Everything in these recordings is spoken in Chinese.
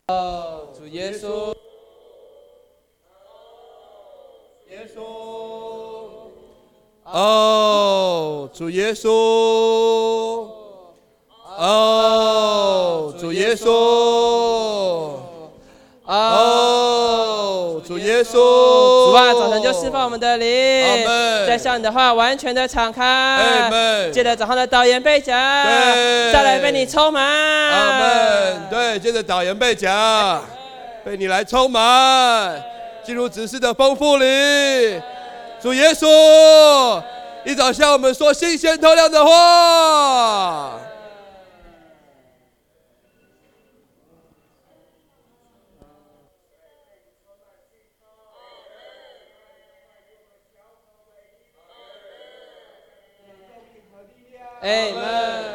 哦，主耶稣，耶稣，哦，主耶稣，哦，主耶稣，哦，主耶稣， 主啊，早晨就释放我们的灵，再向你的话完全的敞开，借着早上的导言背讲，再来被你充满， 阿门。对，接着导言背讲，被你来充满，进入指示的丰富里。主耶稣，一早向我们说新鲜透亮的话。 Amen。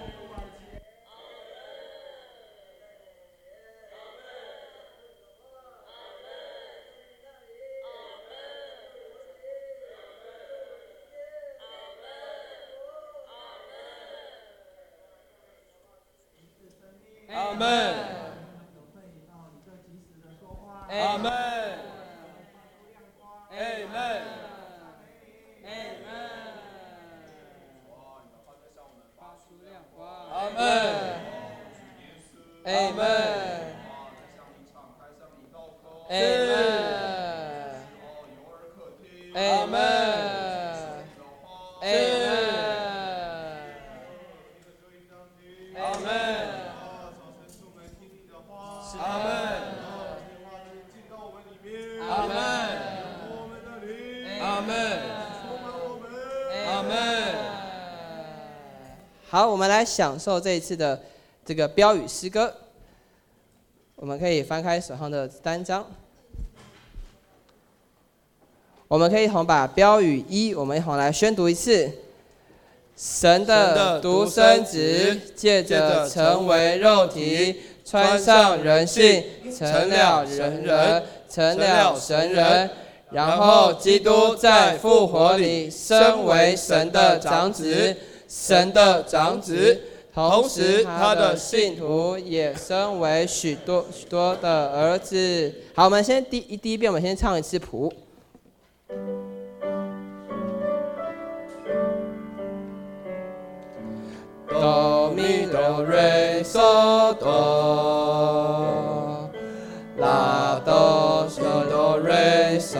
阿门。阿门。 好，我们来享受这一次的这个标语诗歌。我们可以翻开手上的单张，我们可以一同把标语1，我们一同来宣读一次。神的独生子借着成为肉体，穿上人性，成了人，成了神人。然后基督在复活里升为神的长子，神的长子，同时他的信徒也升为许多的儿子。好，我们先第一遍，我们先唱一次谱。哆咪哆瑞嗦哆，拉哆嗦哆瑞嗦，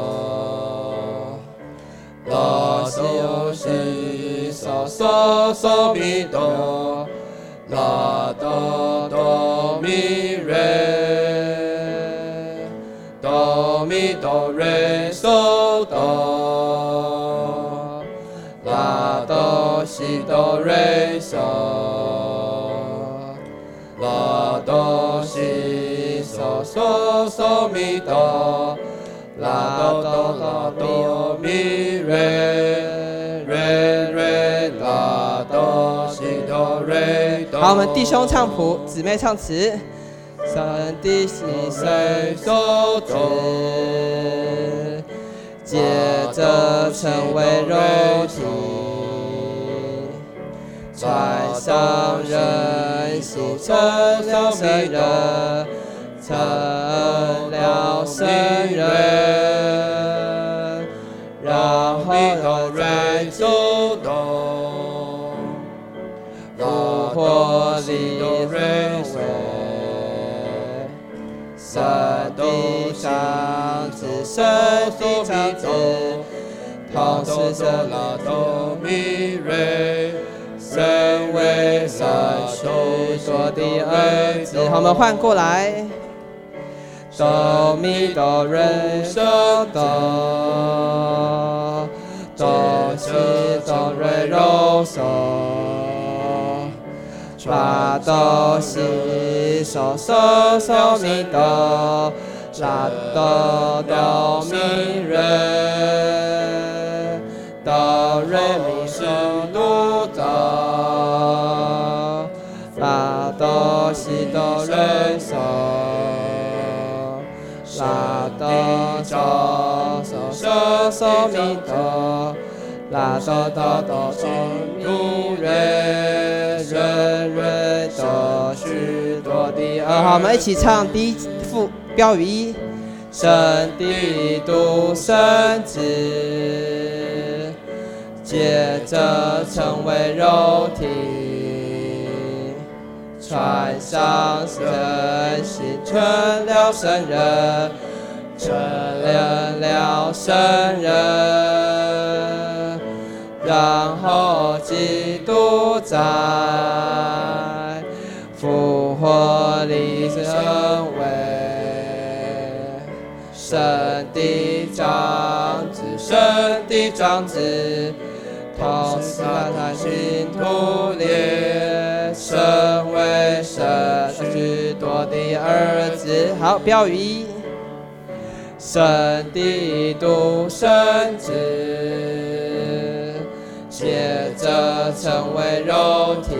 拉哆西嗦嗦嗦咪哆，拉哆哆咪瑞，哆咪哆瑞嗦哆，拉哆西哆瑞嗦，拉哆西嗦嗦嗦咪哆，拉哆咪瑞瑞拉哆西哆瑞哆。好，我们弟兄唱谱，姊妹唱词。神的心随所指，接着成为肉体，穿上人性，成了神人，成了神人，然后人主动，复活里认为神的长子，神的长子，同时生了哆咪瑞，身为神许多的儿子。好，我们换过来。哆咪哆瑞嗦哆，哆西哆瑞哆嗦，拉哆西嗦嗦嗦咪哆，拉哆哆咪瑞，哆瑞咪嗦哆哆，拉哆西哆瑞嗦，拉哆嗦嗦嗦嗦咪哆，拉哆哆哆咪瑞瑞哆许多多的2。好，我们一起唱第一副标语1：神的独生子，借着成为肉体，穿上人形，成了圣人，成了圣人，然后基督在复活里成为神的长子，神的长子，同时他信徒里成为神许多的儿子。好，标语1：神的独生子，借着成为肉体，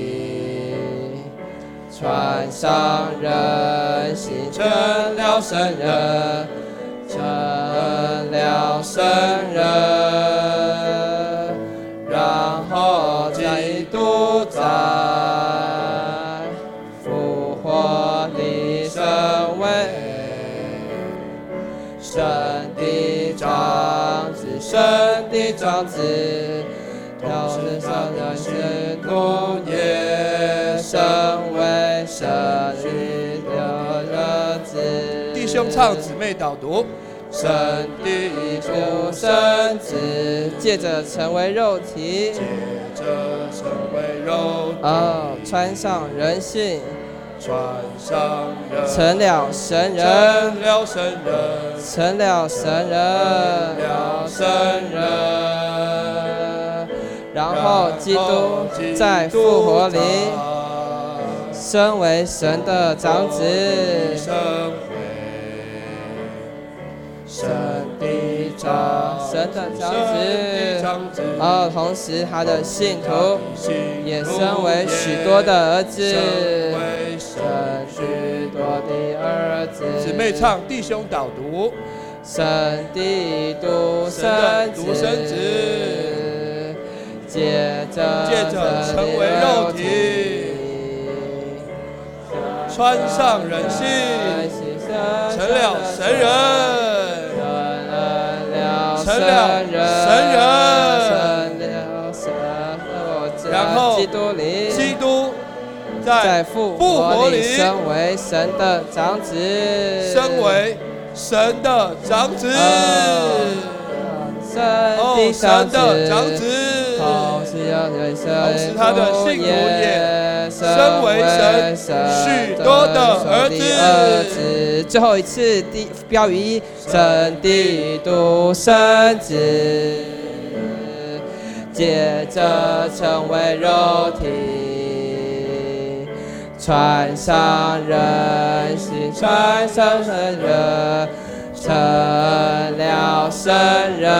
穿上人形，成了圣人，成了圣人，然后基督在复活里成为神的长子，神的长子，到世上的信徒也成为神的儿子。 弟兄唱，姊妹导读。 神的独生子，借着成为肉体， 借着成为肉体， 穿上人性， 穿上人， 成了神人， 成了神人， 成了神人， 了神人。 然后基督在复活里，身为神的长子，神的长子，同时他的信徒也身为许多的儿子，生许多的儿子。 姊妹唱，弟兄导读。 神的独生子，借着成为肉体，穿上人性，成了神人，成了神人，然后基督在复活里身为神的长子， 身为神的长子，神的长子， 同时他的信徒也身为神许多的儿子。 最后一次标语1：神的独生子，借着成为肉体，穿上人形，穿上神人，成了圣人，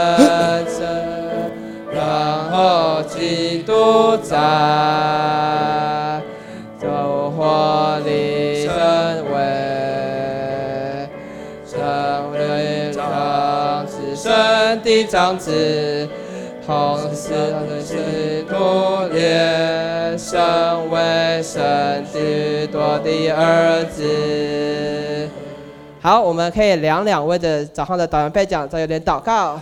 然后基督在复活里成为长子，神的长子，同时他的信徒也成为神许多的儿子。好，我们可以量两位的早上的导员背讲，再有点祷告。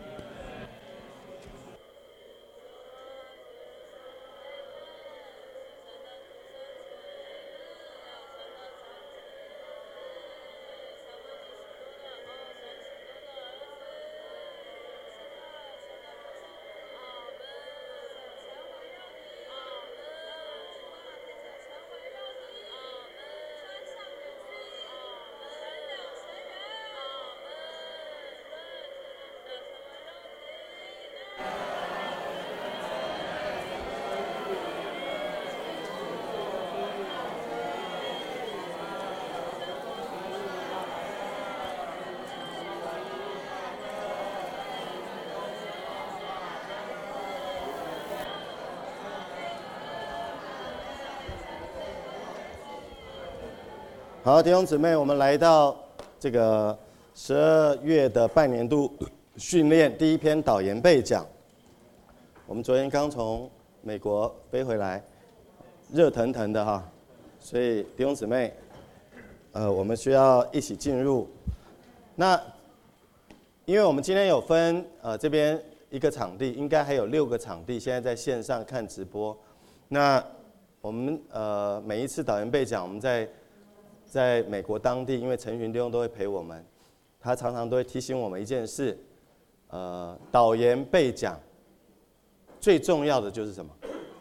好，弟兄姊妹，我们来到这个12月的半年度训练第一篇导言背讲。我们昨天刚从美国飞回来，热腾腾的哈， 所以弟兄姊妹，我们需要一起进入。那因为我们今天有分这边一个场地，应该还有6个场地，现在在线上看直播。那我们每一次导言备讲，我们在美国当地，因为陈群弟兄都会陪我们，他常常都会提醒我们一件事，导言备讲最重要的就是什么？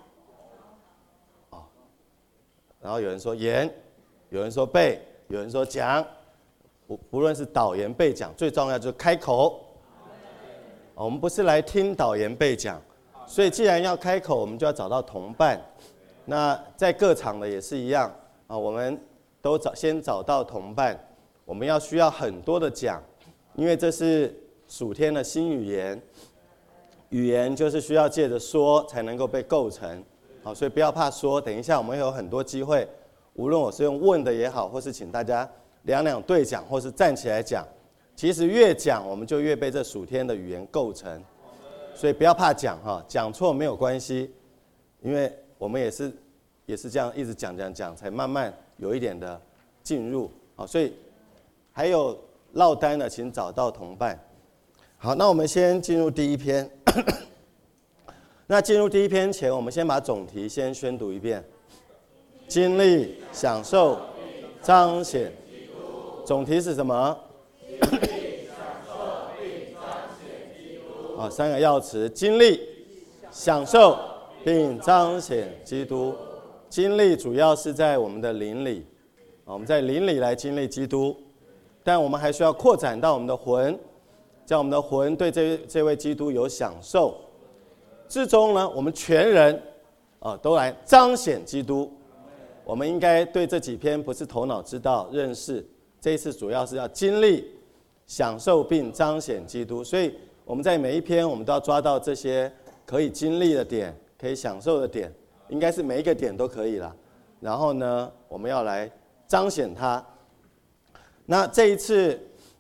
然后有人说言，有人说备，有人说讲，不论是导言备讲，最重要就是开口。我们不是来听导言备讲，所以既然要开口，我们就要找到同伴。那在各场的也是一样我们都先找到同伴。我们需要很多的讲，因为这是属天的新语言，语言就是需要借着说才能够被构成。所以不要怕说，等一下我们会有很多机会，无论我是用问的也好，或是请大家两对讲，或是站起来讲。其实越讲，我们就越被这属天的语言构成。所以不要怕讲讲错没有关系，因为我们也是这样一直讲，才慢慢有一点的进入。所以还有落单的，请找到同伴。好，那我们先进入第一篇。那进入第一篇前，我们先把总题先宣读一遍：经历、享受、彰显。总题是什么？经历、享受并彰显基督。3个要词：经历、享受并彰显基督。经历主要是在我们的灵里，我们在灵里来经历基督，但我们还需要扩展到我们的魂，叫我们的魂对这位基督有享受。至终呢，我们全人都来彰显基督。我们应该对这几篇不是头脑知道认识，这一次主要是要经历、享受并彰显基督。所以我们在每一篇我们都要抓到这些可以经历的点，可以享受的点，应该是每一个点都可以啦。然后呢，我们要来彰显它。那这一次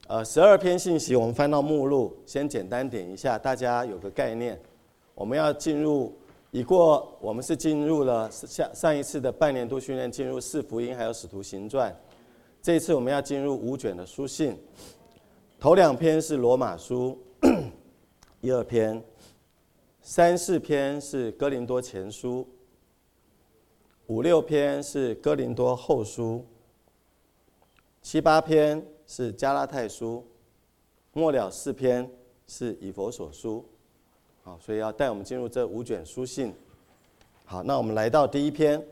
12篇信息，我们翻到目录，先简单点一下，大家有个概念。我们要进入，我们是进入了上一次的半年度训练，进入4福音还有使徒行传。这一次我们要进入5卷的书信，头2篇是罗马书1、2篇，3、4篇是哥林多前书，5、6篇是哥林多后书，7、8篇是加拉太书，末了4篇是以弗所书。好，所以要带我们进入这5卷书信。好，那我们来到第一篇。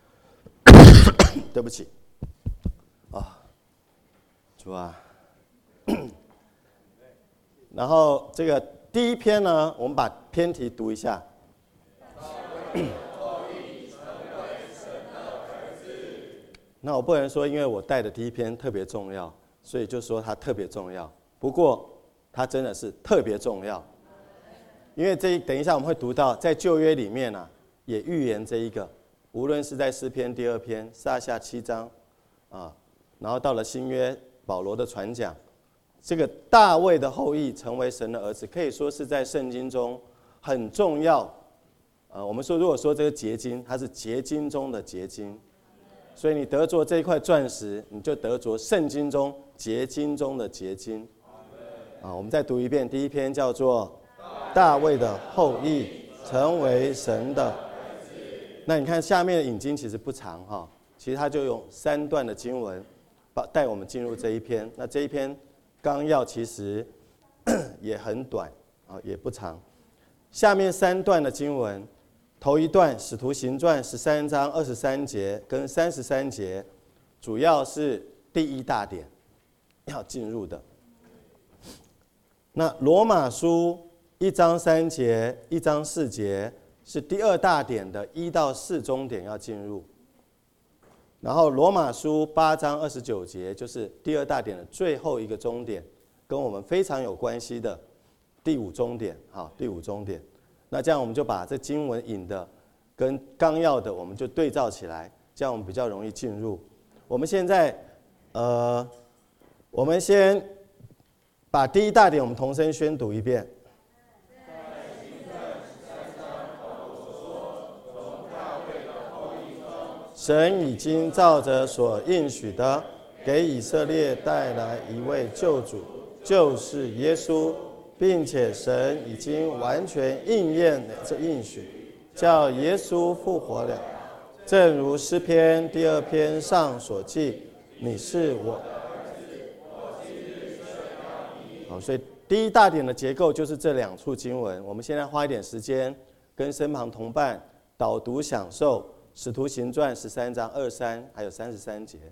对不起，主啊。然后这个第一篇呢，我们把篇题读一下。那我不能说，因为我带的第一篇特别重要，所以就说它特别重要。不过它真的是特别重要。因为等一下我们会读到，在旧约里面也预言这一个，无论是在诗篇第2篇、撒下7章然后到了新约保罗的传讲，这个大卫的后裔成为神的儿子，可以说是在圣经中很重要。我们说，如果说这个结晶，它是结晶中的结晶，所以你得着这一块钻石，你就得着圣经中结晶中的结晶。我们再读一遍，第一篇叫做大卫的后裔成为神的。那你看下面的引经其实不长其实他就用3段的经文带我们进入这一篇。那这一篇纲要其实也很短也不长。下面3段的经文，头一段使徒行传13章23节跟33节，主要是第一大点要进入的。那罗马书1章3节、1章4节是第2大点的1到4中点要进入，然后罗马书8章29节就是第2大点的最后一个中点，跟我们非常有关系的第5中点。好，第5中点。那这样我们就把这经文引的跟纲要的我们就对照起来，这样我们比较容易进入。我们现在我们先把第一大点我们同声宣读一遍。 神已经照着所应许的，给以色列带来一位救主，就是耶稣，并且神已经完全应验这应许，叫耶稣复活了。正如诗篇第2篇上所记，你是我。好，所以第一大点的结构就是这2处经文。我们现在花一点时间跟身旁同伴导读享受使徒行传13章23还有33节。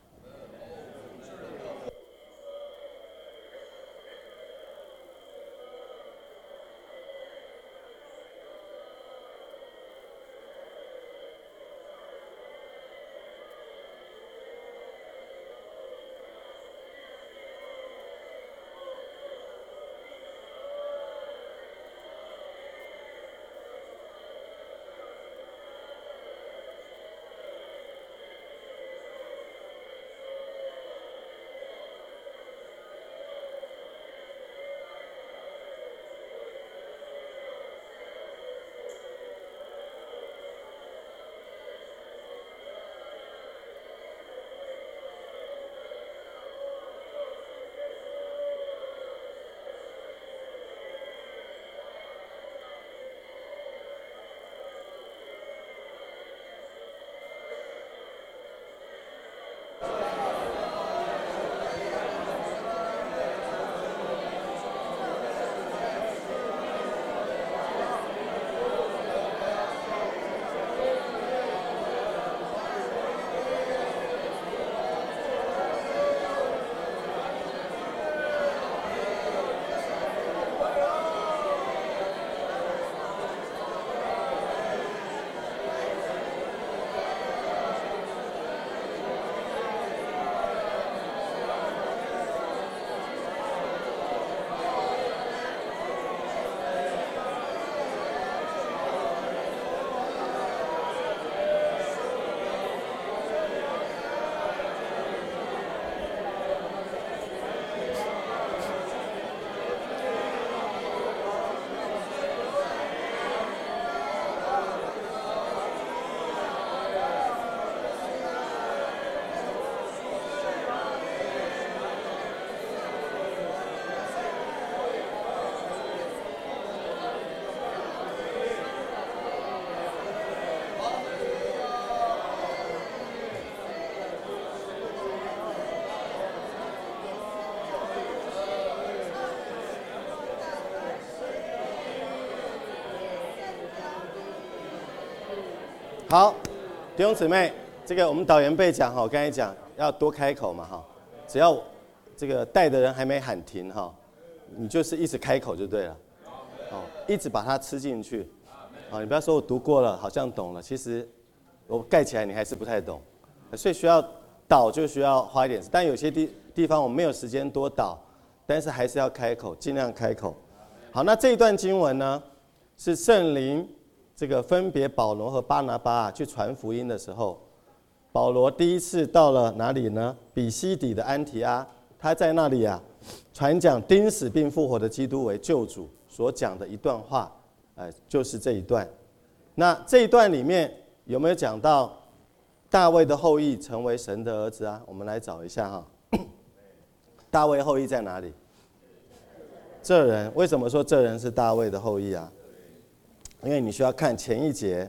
好，弟兄姊妹，这个我们导言背讲哈，我刚才讲要多开口嘛哈，只要这个带的人还没喊停哈，你就是一直开口就对了，哦，一直把它吃进去，啊，你不要说我读过了，好像懂了，其实我盖起来你还是不太懂，所以需要导就需要花一点，但有些地方我们没有时间多导，但是还是要开口，尽量开口。好，那这一段经文呢，是圣灵这个分别保罗和巴拿巴去传福音的时候，保罗第一次到了哪里呢？比西底的安提阿，他在那里啊，传讲钉死并复活的基督为救主所讲的一段话，就是这一段。那这一段里面有没有讲到大卫的后裔成为神的儿子啊？我们来找一下哈。大卫后裔在哪里？这人，为什么说这人是大卫的后裔啊？因为你需要看前一节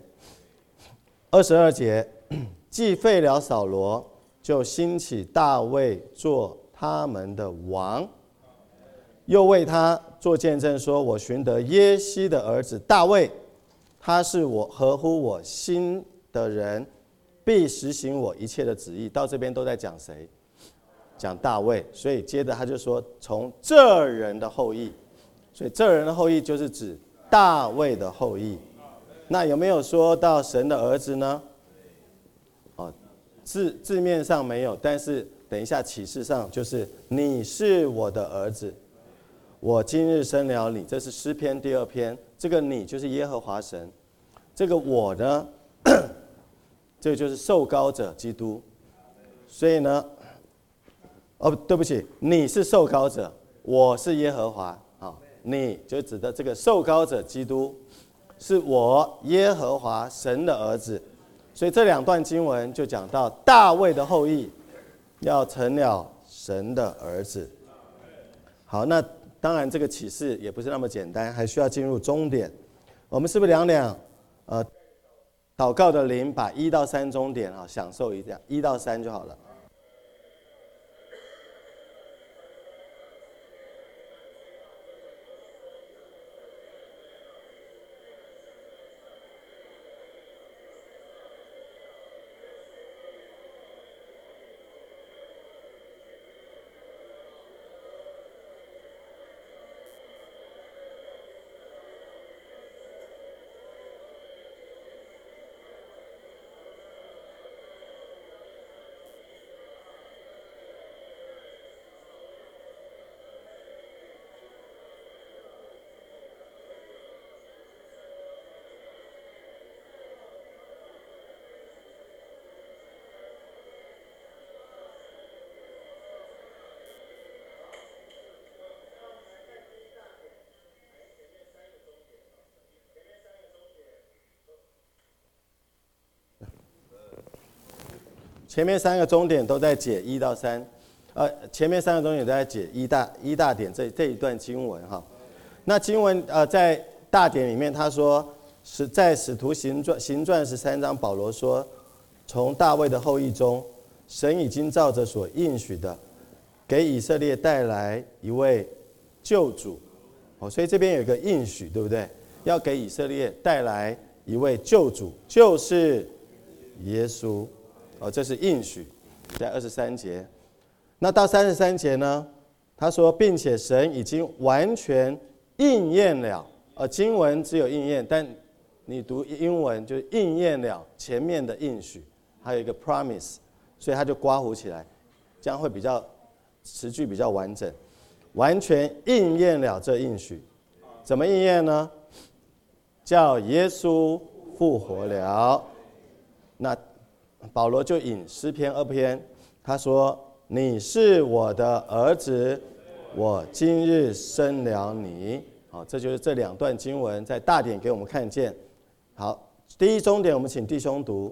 ，22节，既废了扫罗，就兴起大卫做他们的王，又为他做见证说，我寻得耶西的儿子大卫，他是我合乎我心的人，必实行我一切的旨意。到这边都在讲谁？讲大卫，所以接着他就说从这人的后裔，所以这人的后裔就是指大卫的后裔。那有没有说到神的儿子呢？哦，字面上没有，但是等一下启示上就是你是我的儿子，我今日生了你，这是诗篇第2篇，这个你就是耶和华神，这个我呢，这个就是受膏者基督，所以呢。哦，对不起，你是受膏者，我是耶和华。好，你就指的这个受膏者基督，是我耶和华神的儿子， 所以这两段经文就讲到大卫的后裔要成了神的儿子。好，那当然这个启示也不是那么简单，还需要进入终点。我们是不是祷告的灵把1到3终点享受一下，1到3就好了。前面3个终点都在解1到3，前面3个终点都在解一大点这一段经文哈。那经文在大点里面他说是在使徒行传13章，保罗说从大卫的后裔中，神已经照着所应许的，给以色列带来一位救主。所以这边有一个应许，对不对？要给以色列带来一位救主，就是耶稣。这是应许，在23节。那到33节呢？他说，并且神已经完全应验了。经文只有应验，但你读英文就应验了前面的应许，还有一个 promise， 所以他就括弧起来，这样会比较词句比较完整。完全应验了这应许，怎么应验呢？叫耶稣复活了。那保罗就引诗篇2篇，他说：“你是我的儿子，我今日生了你。”好，这就是这2段经文在大点给我们看见。好，第一终点我们请弟兄读。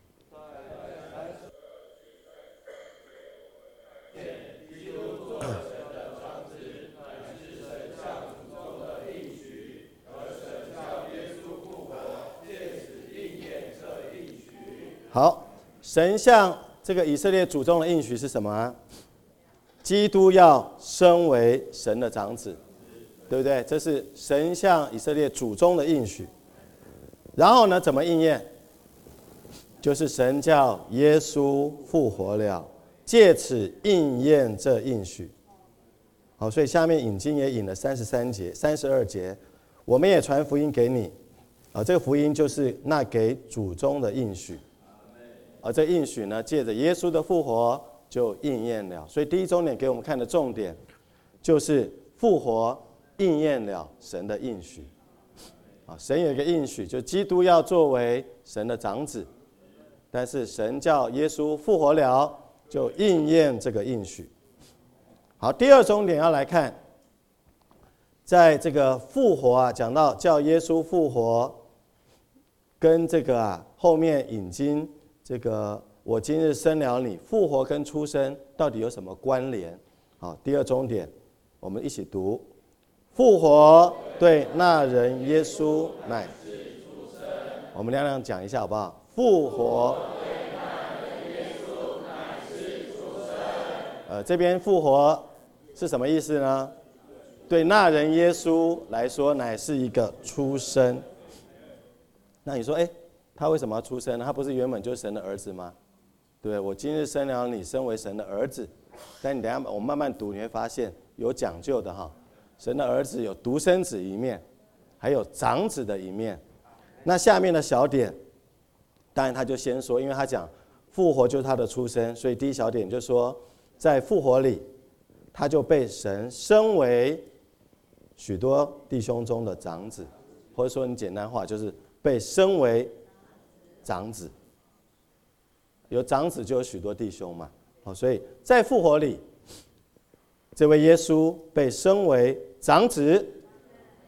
好，神向这个以色列祖宗的应许是什么？基督要升为神的长子，对不对？这是神向以色列祖宗的应许。然后呢，怎么应验？就是神叫耶稣复活了，借此应验这应许。好，所以下面引经也引了33节、32节，我们也传福音给你。这个福音就是那给祖宗的应许。而这应许呢，借着耶稣的复活就应验了。所以第一终点给我们看的重点，就是复活应验了神的应许。神有一个应许，就基督要作为神的长子，但是神叫耶稣复活了，就应验这个应许。好，第二终点要来看，在这个复活讲到叫耶稣复活，跟这个后面引经这个我今日生了你，复活跟出生到底有什么关联？好，第二终点我们一起读：复活对那人耶稣乃是出生。我们亮亮讲一下好不好？复活对那人耶稣乃是出生。这边复活是什么意思呢？对那人耶稣来说乃是一个出生。那你说他为什么要出生呢？他不是原本就是神的儿子吗？对，我今日生了你，身为神的儿子。但你等一下我慢慢读，你会发现有讲究的哈。神的儿子有独生子一面，还有长子的一面。那下面的小点，当然他就先说，因为他讲复活就是他的出生，所以第一小点就说，在复活里，他就被神升为许多弟兄中的长子，或者说你简单化就是被升为长子。有长子就有许多弟兄嘛，所以在复活里，这位耶稣被升为长子。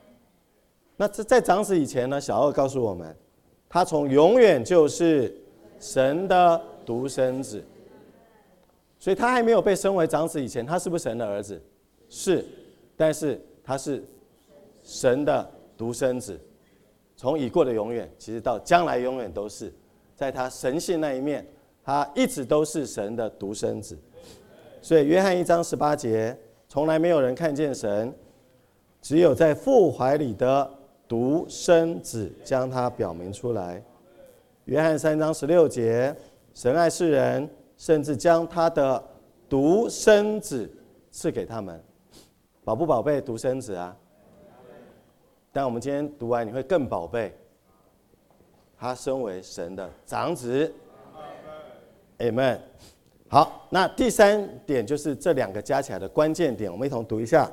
那在长子以前呢，小2告诉我们，他从永远就是神的独生子。所以他还没有被升为长子以前，他是不是神的儿子？是，但是他是神的独生子，从已过的永远，其实到将来永远都是，在他神性那一面，他一直都是神的独生子。所以约翰1章18节，从来没有人看见神，只有在父怀里的独生子将他表明出来。约翰3章16节，神爱世人，甚至将他的独生子赐给他们。宝不宝贝独生子啊？但我们今天读完，你会更宝贝，他身为神的长子。Amen。好，那第3点就是这2个加起来的关键点，我们一同读一下。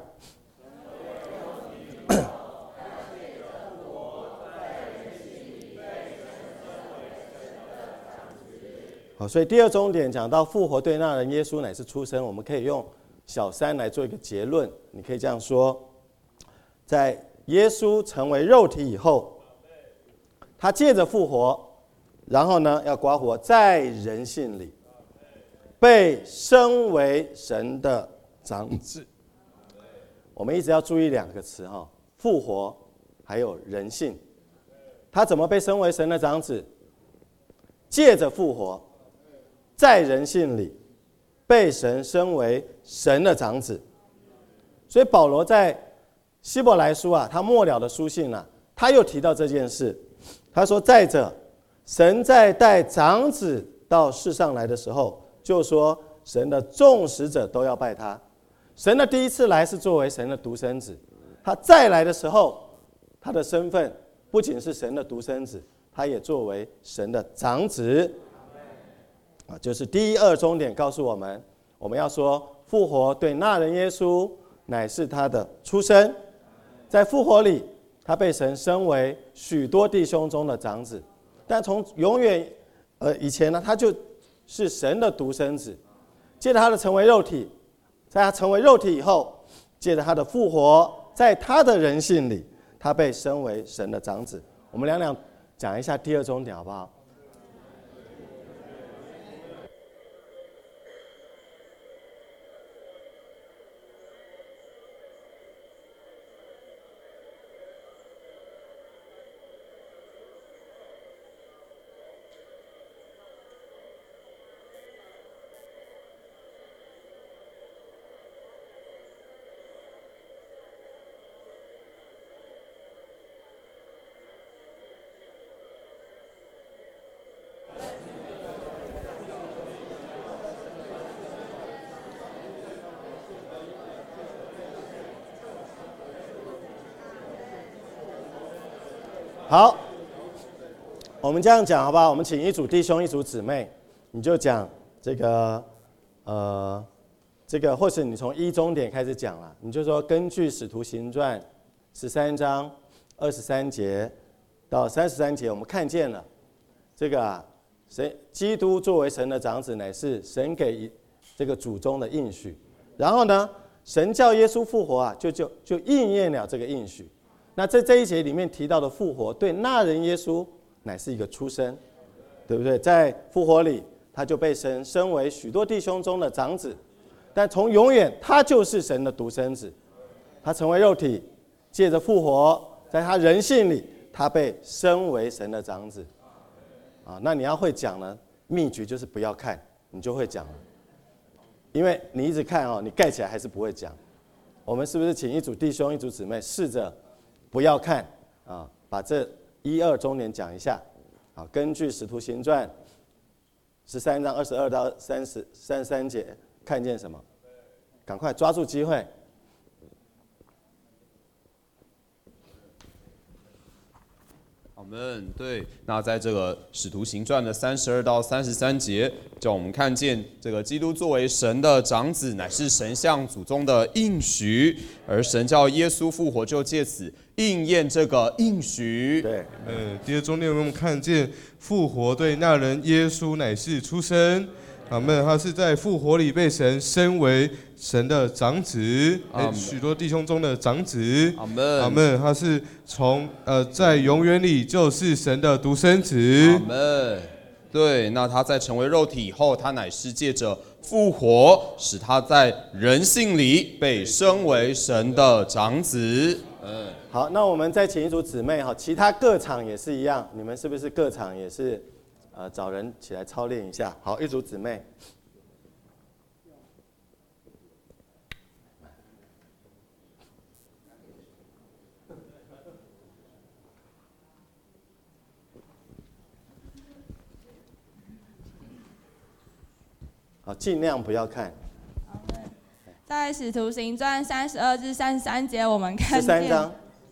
好，所以第2重点讲到复活对那人耶稣乃是出生，我们可以用小3来做一个结论。你可以这样说：在耶稣成为肉体以后，他借着复活，然后呢要刮活在人性里，被升为神的长子。我们一直要注意2个词哈，复活还有人性。他怎么被升为神的长子？借着复活，在人性里被神升为神的长子。所以保罗在希伯来书啊，他末了的书信啊，他又提到这件事。他说：再者，神在带长子到世上来的时候，就说神的众使者都要拜他。神的第一次来是作为神的独生子，他再来的时候，他的身份不仅是神的独生子，他也作为神的长子。就是第2重点告诉我们，我们要说复活对那人耶稣乃是他的出生，在复活里，他被神升为许多弟兄中的长子。但从永远以前呢，他就是神的独生子。借着他的成为肉体，在他成为肉体以后，借着他的复活，在他的人性里，他被升为神的长子。我们两讲一下第2重点好不好？好，我们这样讲好不好？我们请一组弟兄一组姊妹，你就讲这个或是你从1重点开始讲了，你就说根据使徒行传13章23节到33节，我们看见了这个基督作为神的长子，乃是神给这个祖宗的应许。然后呢，神叫耶稣复活啊，就应验了这个应许。那在这一节里面提到的复活，对那人耶稣乃是一个出生，对不对？在复活里，他就被神升为许多弟兄中的长子。但从永远，他就是神的独生子。他成为肉体，借着复活，在他人性里，他被升为神的长子。那你要会讲呢，秘诀就是不要看，你就会讲了。因为你一直看你盖起来还是不会讲。我们是不是请一组弟兄一组姊妹试着不要看把这1、2重点讲一下。根据使徒行传13章22到33节，看见什么？赶快抓住机会。 我们对，那在这个使徒行传的32到33节，叫我们看见这个基督作为神的长子，乃是神向祖宗的应许，而神叫耶稣复活，就借此应验这个应许。 对， 第2重点我们看见复活对那人耶稣乃是出生。阿们，他是在复活里被神升为神的长子，许多弟兄中的长子。 阿们， 阿们，他是从在永远里就是神的独生子。 阿们， 对，那他在成为肉体以后，他乃是借着复活，使他在人性里被升为神的长子。 好，那我们再请一组姊妹哈，其他各场也是一样，你们是不是各场也是找人起来操练一下？好，一组姊妹。好，尽量不要看。 在使徒行传32至33节，我们看见 13章。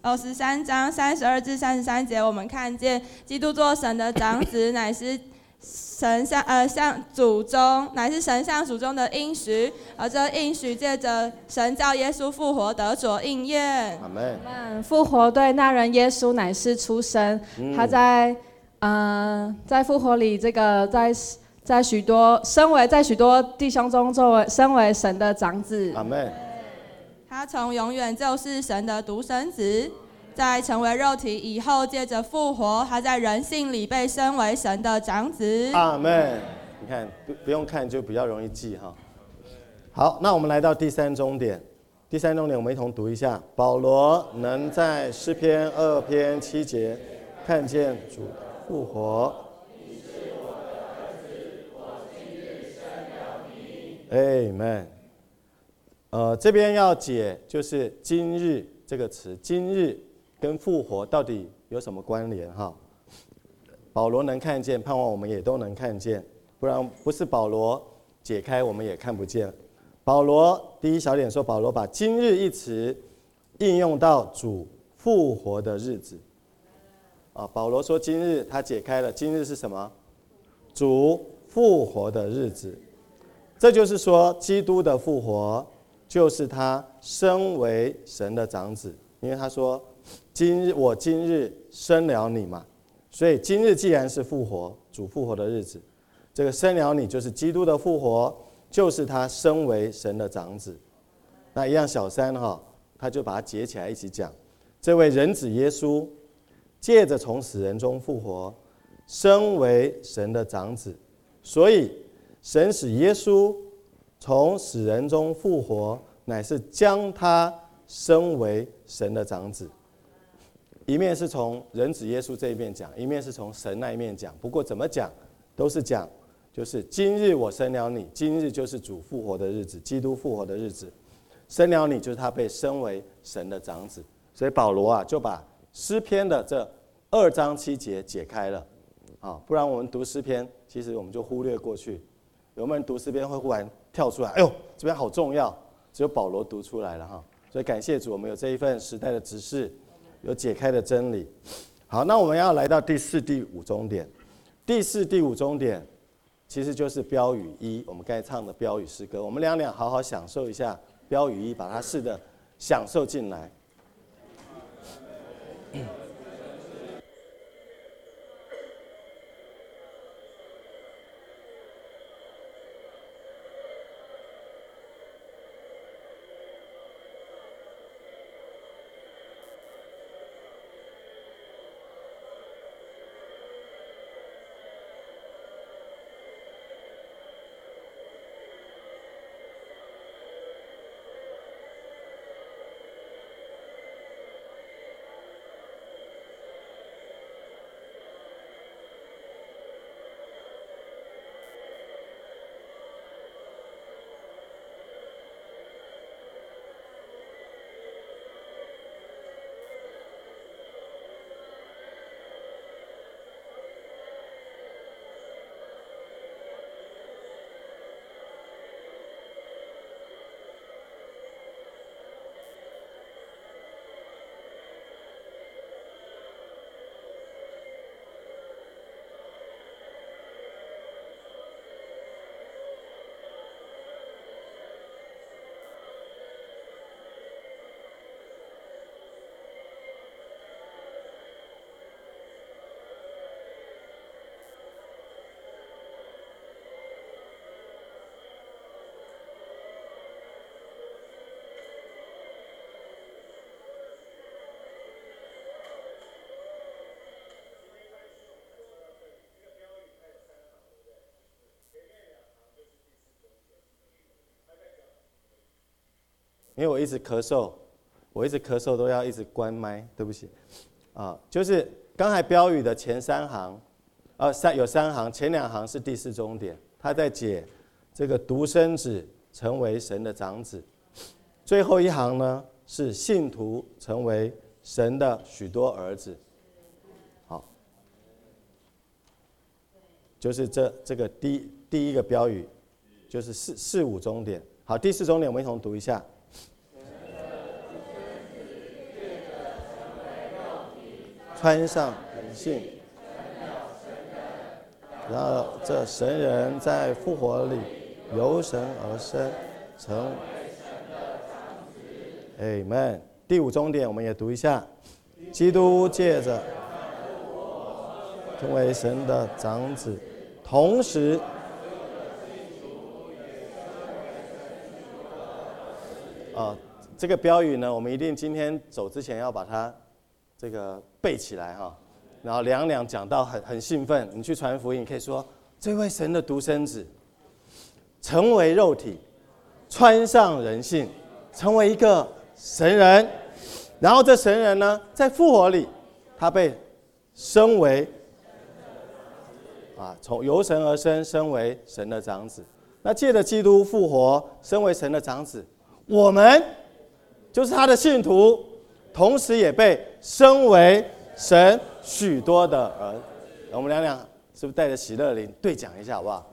13章32至33节，我们看见基督做神的长子，乃是神向祖宗，乃是神向祖宗的应许，而这应许借着神叫耶稣复活得着应验。 阿门。 复活对那人耶稣乃是出生，他在复活里，这个在许多弟兄中身为神的长子。 阿门。 他从永远就是神的独生子，在成为肉体以后，借着复活，他在人性里被升为神的长子。 阿门。你看，不用看就比较容易记哈。好，那我们来到第三终点。第三终点，我们一同读一下。保罗能在诗篇2篇7节看见主复活。Amen。这边要解就是“今日”这个词，今日跟复活到底有什么关联？哈，保罗能看见，盼望我们也都能看见，不然不是保罗解开，我们也看不见。保罗第一小点说，保罗把“今日”一词应用到主复活的日子。保罗说今日，他解开了今日是什么？主复活的日子。这就是说，基督的复活就是他升为神的长子，因为他说：“我今日生了你嘛。”所以今日既然是复活，主复活的日子，这个生了你就是基督的复活，就是他升为神的长子。那一样小三哈，他就把它结起来一起讲。这位人子耶稣，借着从死人中复活，升为神的长子，所以神使耶稣从死人中复活，乃是将他升为神的长子。一面是从人子耶稣这一面讲，一面是从神那一面讲。不过怎么讲，都是讲，就是今日我生了你，今日就是主复活的日子，基督复活的日子。生了你就是他被升为神的长子。所以保罗就把诗篇的这2章7节解开了。不然我们读诗篇，其实我们就忽略过去。有没有人读诗篇会忽然跳出来？哎呦，这边好重要！只有保罗读出来了哈。所以感谢主，我们有这一份时代的指示，有解开的真理。好，那我们要来到第4、第5终点。第4、第5终点其实就是标语1，我们刚才唱的标语诗歌。我们两好好享受一下标语1，把它试着享受进来。 因为我一直咳嗽都要一直关麦，对不起。就是刚才标语的前3行，有3行，前2行是第4中点，他在解这个独生子成为神的长子，最后一行呢是信徒成为神的许多儿子。好，就是这个第一个标语，就是4、5中点。好，第4中点我们一同读一下。穿上人性，然后这神人在复活里由神而生，成Amen。第5中点我们也读一下，基督借着成为神的长子，同时这个标语呢，我们一定今天走之前要把它这个背起来哈，然后两讲到很兴奋，你去传福音，你可以说这位神的独生子成为肉体，穿上人性，成为一个神人，然后这神人呢，在复活里，他被升为从由神而生，升为神的长子。那借着基督复活，升为神的长子，我们就是他的信徒，同时也被升为神许多的儿。我们两是不是带着喜乐灵对讲一下，好不好？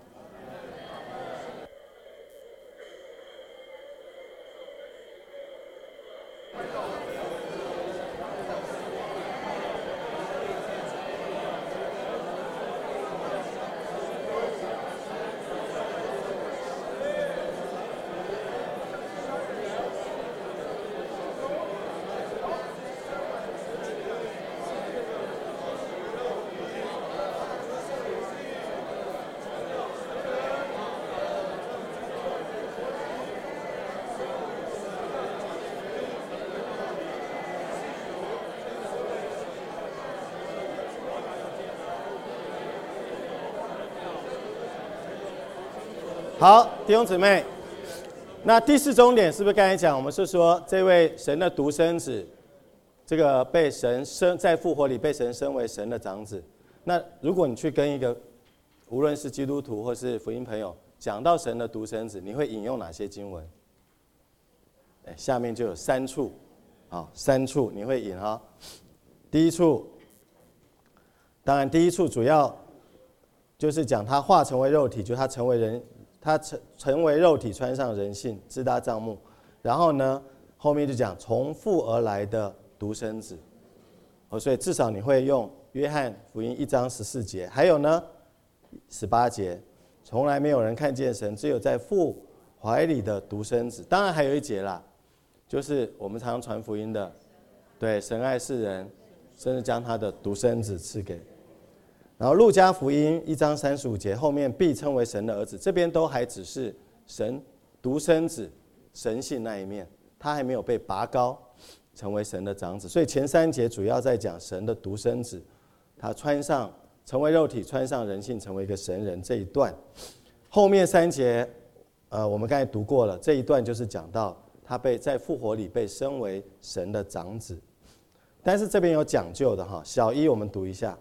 好，弟兄姊妹，那第4中点是不是刚才讲？我们是说这位神的独生子，这个被神在复活里被神升为神的长子。那如果你去跟一个无论是基督徒或是福音朋友讲到神的独生子，你会引用哪些经文？下面就有3处，3处你会引哈。第一处，当然第一处主要就是讲他化成为肉体，就是他成为人。他成为肉体，穿上人性，支搭帐幕。然后呢，后面就讲从父而来的独生子。所以至少你会用约翰福音1章14节，还有呢18节，从来没有人看见神，只有在父怀里的独生子。当然还有一节啦，就是我们常常传福音的，对，神爱世人，甚至将他的独生子赐给。然后路加福音1章35节后面必称为神的儿子，这边都还只是神独生子神性那一面，他还没有被拔高成为神的长子。所以前3节主要在讲神的独生子，他成为肉体，穿上人性，成为一个神人这一段。后面3节我们刚才读过了，这一段就是讲到他在复活里被升为神的长子。但是这边有讲究的哈，小一我们读一下。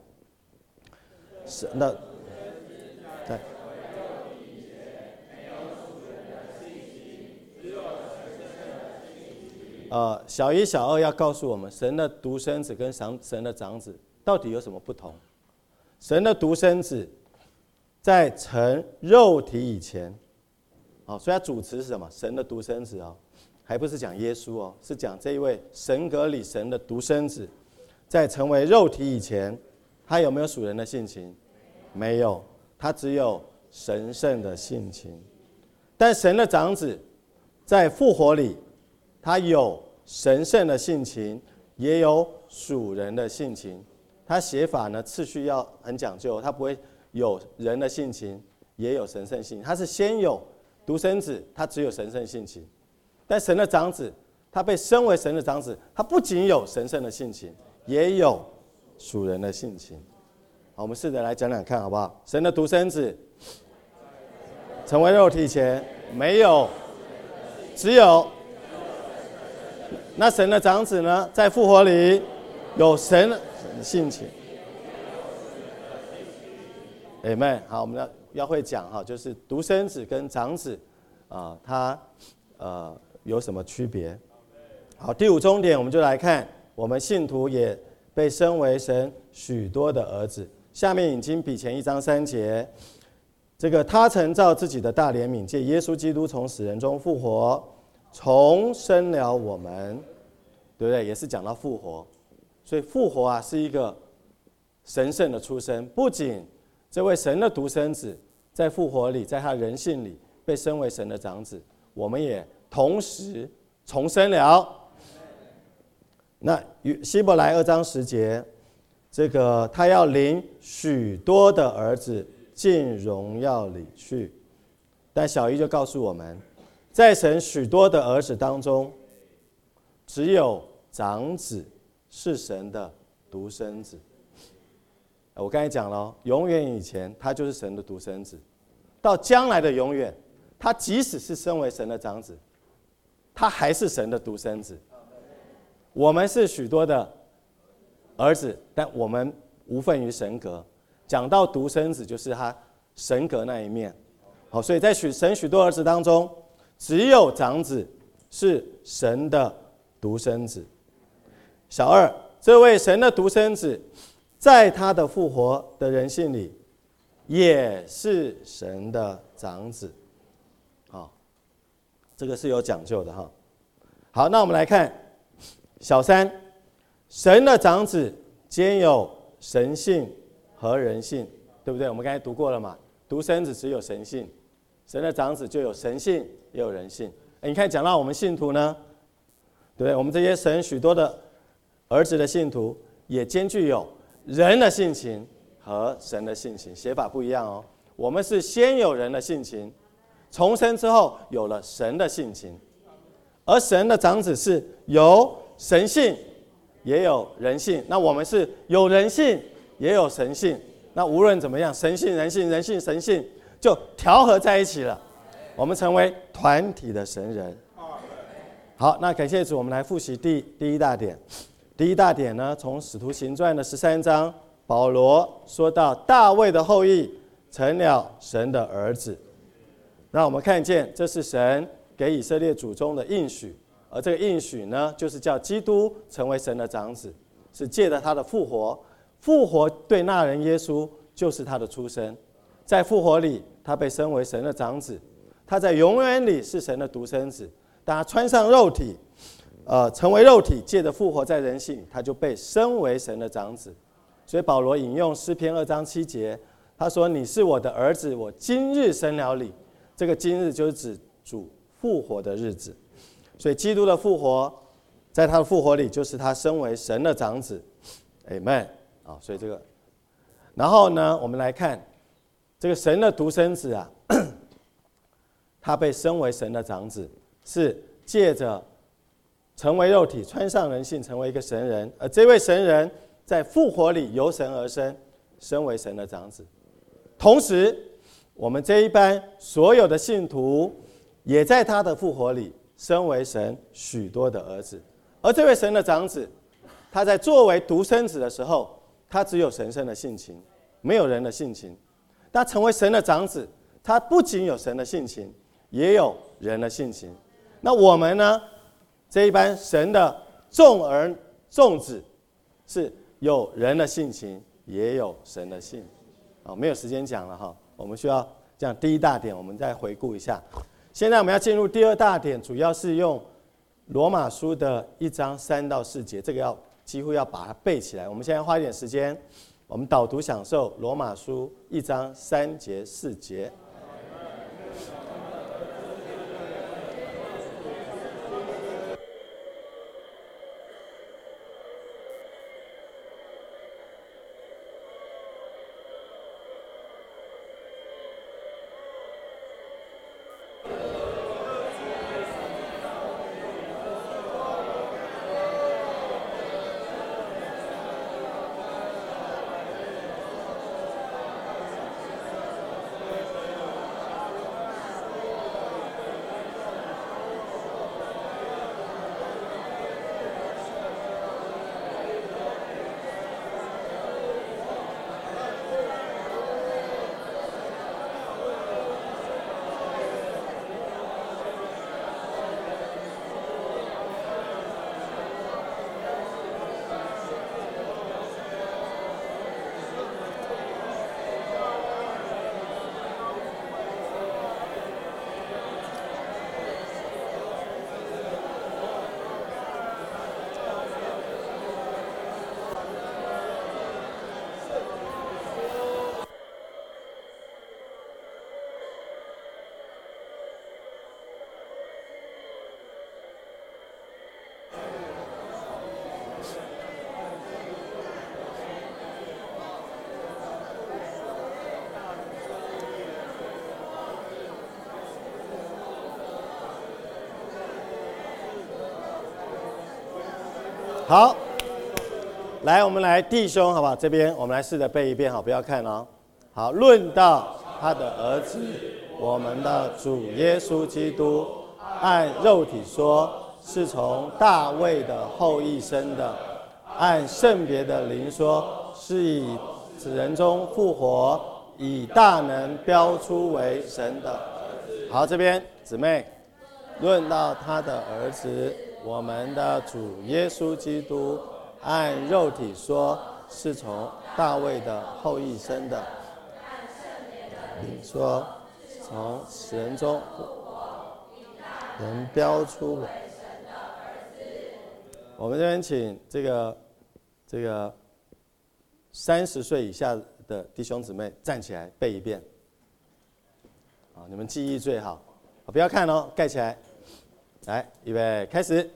对，小一、小2要告诉我们，神的独生子跟神的长子到底有什么不同？神的独生子在成肉体以前，所以他主词是什么？神的独生子还不是讲耶稣是讲这一位神格里神的独生子，在成为肉体以前。他有没有属人的性情？没有，他只有神圣的性情。但神的长子在复活里，他有神圣的性情，也有属人的性情。他写法呢次序要很讲究，他不会有人的性情，也有神圣性情。他是先有独生子，他只有神圣性情。但神的长子，他被升为神的长子，他不仅有神圣的性情，也有属人的性情。好，我们试着来讲讲看好不好？神的独生子成为肉体前没有，只有那神的长子呢，在复活里有神的性情。Amen。好，我们要会讲哈，就是独生子跟长子他有什么区别？好，第五重点我们就来看，我们信徒也被升为神许多的儿子。下面引经比前1章3节，这个他曾照自己的大怜悯，借耶稣基督从死人中复活，重生了我们，对不对？也是讲到复活，所以复活是一个神圣的出生。不仅这位神的独生子在复活里，在他人性里被升为神的长子，我们也同时重生了。那希伯来2章10节，这个他要领许多的儿子进荣耀里去。但小一就告诉我们，在神许多的儿子当中，只有长子是神的独生子。我刚才讲了，永远以前他就是神的独生子，到将来的永远，他即使是身为神的长子，他还是神的独生子。我们是许多的儿子，但我们无分于神格。讲到独生子，就是他神格那一面。好，所以在神许多儿子当中，只有长子是神的独生子。小二，这位神的独生子，在他的复活的人性里，也是神的长子。好，这个是有讲究的哈。好，那我们来看小三，神的长子兼有神性和人性，对不对？我们刚才读过了嘛，独生子只有神性，神的长子就有神性也有人性。你看讲到我们信徒呢，对不对？我们这些神许多的儿子的信徒，也兼具有人的性情和神的性情，写法不一样哦。我们是先有人的性情，重生之后有了神的性情，而神的长子是有神性也有人性，那我们是有人性也有神性。那无论怎么样，神性、人性、人性、神性就调和在一起了，我们成为团体的神人。好，那感谢主，我们来复习第一大点。第一大点呢，从使徒行传的13章，保罗说到大卫的后裔成了神的儿子。那我们看见这是神给以色列祖宗的应许，而这个应许呢，就是叫基督成为神的长子，是借着他的复活。复活对那人耶稣就是他的出生，在复活里他被升为神的长子，他在永远里是神的独生子。当他穿上肉体，成为肉体，借着复活在人性，他就被升为神的长子。所以保罗引用诗篇2章7节，他说：“你是我的儿子，我今日生了你。”这个今日就是指主复活的日子。所以基督的复活，在他的复活里，就是他升为神的长子。Amen。所以这个，然后呢，我们来看这个神的独生子他被升为神的长子，是借着成为肉体，穿上人性，成为一个神人。而这位神人在复活里由神而生，升为神的长子。同时，我们这一班所有的信徒，也在他的复活里升为神许多的儿子。而这位神的长子，他在作为独生子的时候，他只有神圣的性情，没有人的性情。他成为神的长子，他不仅有神的性情，也有人的性情。那我们呢？这一班神的众子，是有人的性情，也有神的性。没有时间讲了哈，我们需要讲第一大点，我们再回顾一下。现在我们要进入第二大点，主要是用罗马书的1章3到4节，这个几乎要把它背起来。我们现在花一点时间，我们导读享受罗马书1章3节4节。 好，来，我们来弟兄，好不好？这边我们来试着背一遍，好，不要看哦。好，论到他的儿子，我们的主耶稣基督，按肉体说，是从大卫的后裔生的；按圣别的灵说，是以死人中复活，以大能标出为神的儿子。好，这边姊妹，论到他的儿子，我们的主耶稣基督，按肉体说，是从大卫的后裔生的；你说从死人中能标出为神的儿子。我们这边请这个30岁以下的弟兄姊妹站起来背一遍。好，你们记忆最好，不要看哦，盖起来。来，预备，开始。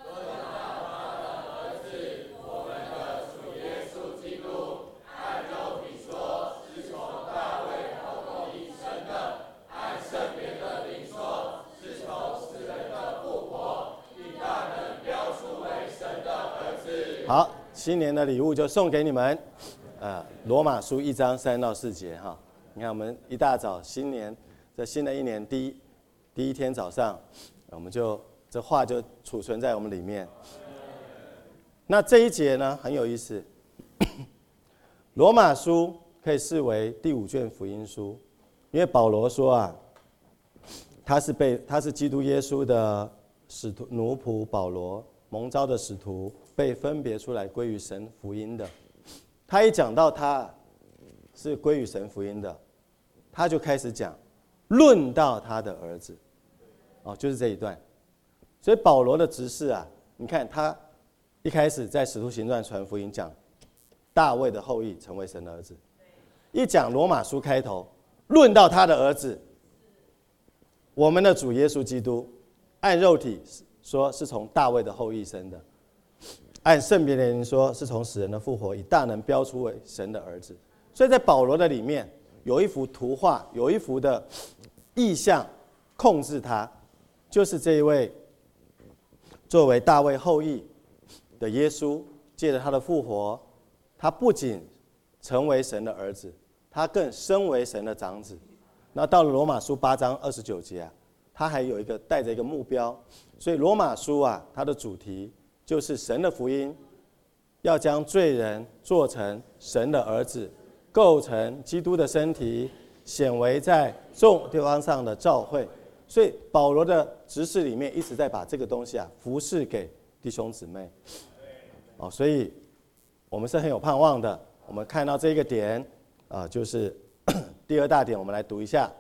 好，新年的礼物就送给你们，罗马书1章3到4节哈。你看，我们一大早，新年，这新的一年第一天早上，我们就这话就储存在我们里面。那这一节呢很有意思，罗马书可以视为第5卷福音书，因为保罗说啊，他是基督耶稣的使徒奴仆保罗，蒙召的使徒，被分别出来归于神福音的。他一讲到他是归于神福音的，他就开始讲论到他的儿子，就是这一段。所以保罗的执事啊，你看他一开始在使徒行传传福音讲大卫的后裔成为神的儿子，一讲罗马书开头论到他的儿子，我们的主耶稣基督，按肉体说是从大卫的后裔生的，按圣别的灵说是从死人的复活，以大能标出为神的儿子。所以在保罗的里面有一幅图画，有一幅的意象控制他，就是这一位作为大卫后裔的耶稣，借着他的复活，他不仅成为神的儿子，他更身为神的长子。那到了罗马书8章29节啊，他还有带着一个目标。所以罗马书啊，它的主题就是神的福音要将罪人做成神的儿子，构成基督的身体，显为在众地方上的教会。所以保罗的执事里面一直在把这个东西啊服侍给弟兄姊妹。所以我们是很有盼望的。我们看到这个点就是第2大点，我们来读一下。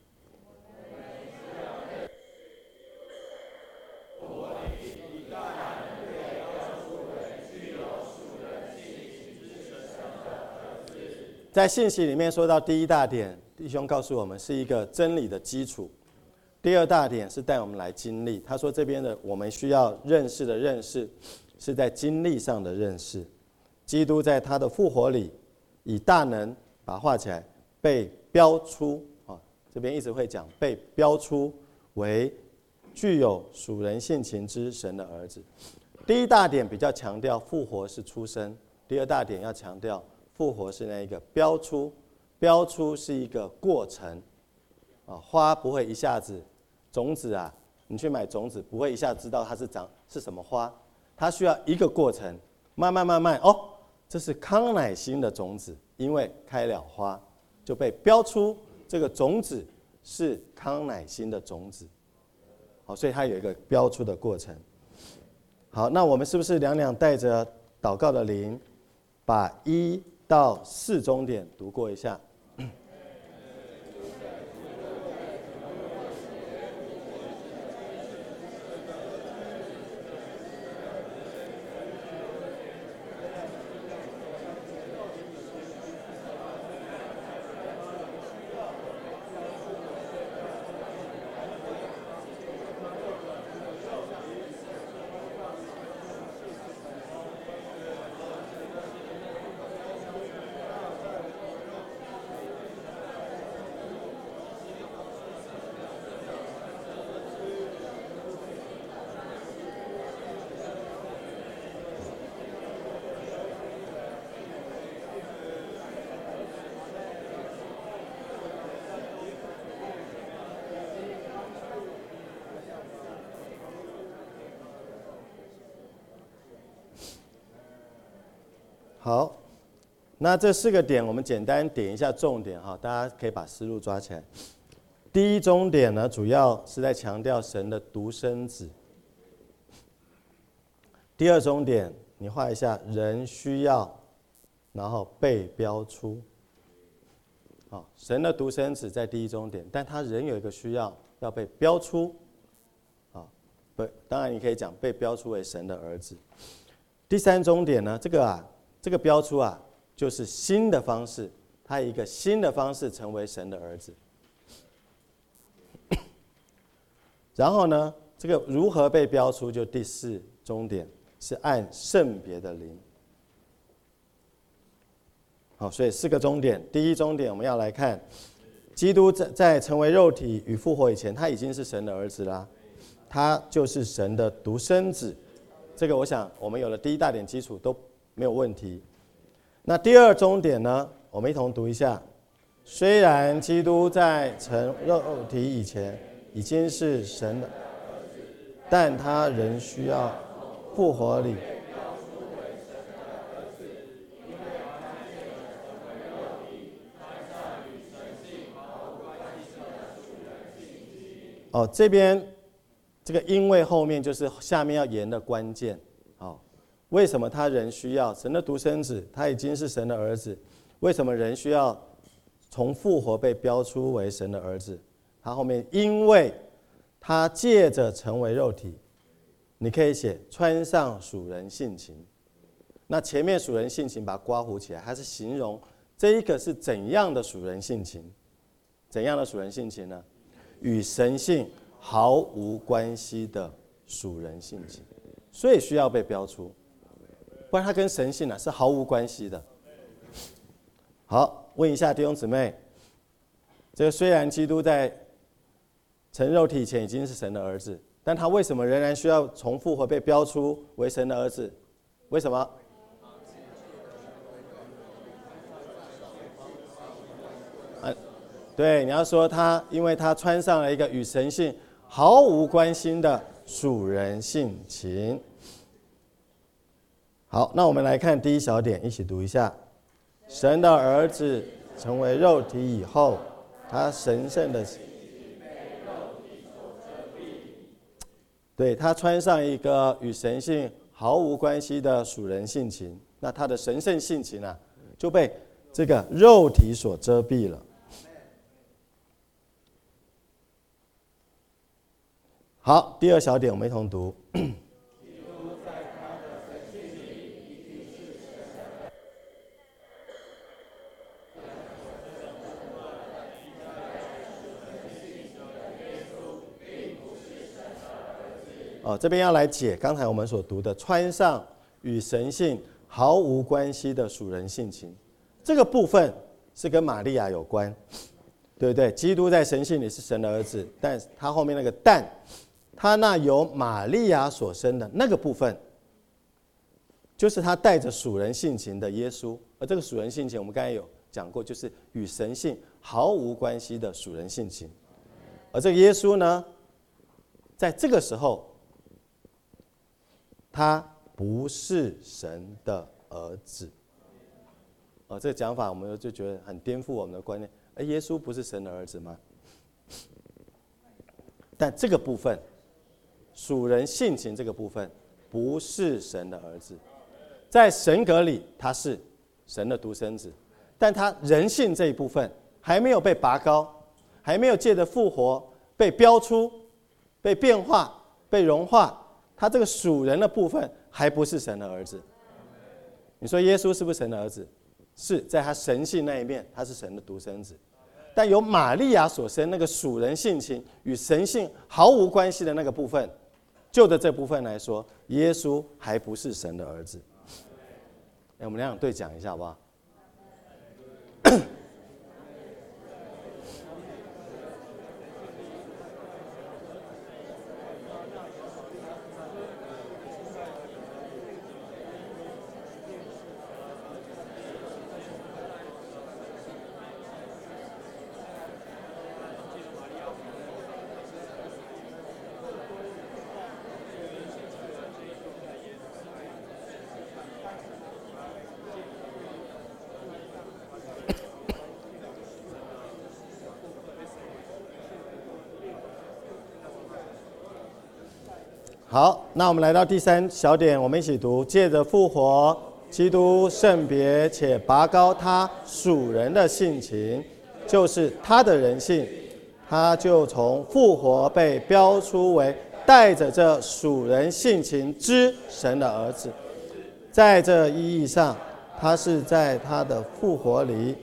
在信息里面说到第1大点，弟兄告诉我们是一个真理的基础。第2大点是带我们来经历。他说这边的我们需要认识的认识，是在经历上的认识。基督在他的复活里，以大能把它画起来，被标出这边一直会讲被标出为具有属人性情之神的儿子。第1大点比较强调复活是出生，第2大点要强调复活是那一个标出。标出是一个过程花不会一下子，种子啊，你去买种子不会一下子知道它是什么花，它需要一个过程，慢慢这是康乃馨的种子，因为开了花就被标出这个种子是康乃馨的种子。好，所以它有一个标出的过程。好，那我们是不是两带着祷告的灵，把1到4终点读过一下？ 好，那这4个点我们简单点一下重点哈，大家可以把思路抓起来。第一中点呢，主要是在强调神的独生子。第二中点，你画一下人需要，然后被标出。好，神的独生子在第一中点，但他人有一个需要，要被标出。啊，当然你可以讲被标出为神的儿子。第3中点呢，这个标出啊，就是新的方式，他以一个新的方式成为神的儿子。然后呢，这个如何被标出，就第4中点是按圣别的灵。好，所以4个中点，第一中点我们要来看，基督在成为肉体与复活以前，他已经是神的儿子啦，他就是神的独生子。这个我想我们有了第一大点基础都没有问题。那第2中点呢，我们一同读一下。虽然基督在成肉体以前已经是神的，但他仍需要复活里这边这个因为后面就是下面要言的关键。为什么他人需要神的独生子？他已经是神的儿子，为什么人需要从复活被标出为神的儿子？他后面因为他借着成为肉体，你可以写穿上属人性情。那前面属人性情把它刮糊起来，它是形容这一个是怎样的属人性情？怎样的属人性情呢？与神性毫无关系的属人性情，所以需要被标出，不然它跟神性是毫无关系的。好，问一下弟兄姊妹，这个虽然基督在成肉体以前已经是神的儿子，但他为什么仍然需要从复活被标出为神的儿子？为什么？对，你要说他，因为他穿上了一个与神性毫无关系的属人性情。好，那我们来看第一小点，一起读一下。神的儿子成为肉体以后，他神圣的，对，他穿上一个与神性毫无关系的属人性情，那他的神圣性情啊，就被这个肉体所遮蔽了。好，第2小点我们一同读。这边要来解刚才我们所读的穿上与神性毫无关系的属人性情，这个部分是跟玛利亚有关，对不对？基督在神性里是神的儿子，但他后面那个但，他那由玛利亚所生的那个部分，就是他带着属人性情的耶稣。而这个属人性情我们刚才有讲过，就是与神性毫无关系的属人性情。而这个耶稣呢，在这个时候他不是神的儿子。这个讲法我们就觉得很颠覆我们的观念。耶稣不是神的儿子吗？但这个部分属人性情这个部分不是神的儿子，在神格里他是神的独生子，但他人性这一部分还没有被拔高，还没有借着复活被标出、被变化、被融化，他这个属人的部分还不是神的儿子。你说耶稣是不是神的儿子？是，在他神性那一面他是神的独生子，但由玛利亚所生那个属人性情与神性毫无关系的那个部分，就着这部分来说，耶稣还不是神的儿子。我们两对讲一下好不好？ 好，那我们来到第3小点，我们一起读：借着复活，基督圣别且拔高他属人的性情，就是他的人性，他就从复活被标出为带着这属人性情之神的儿子。在这意义上，他是在他的复活里。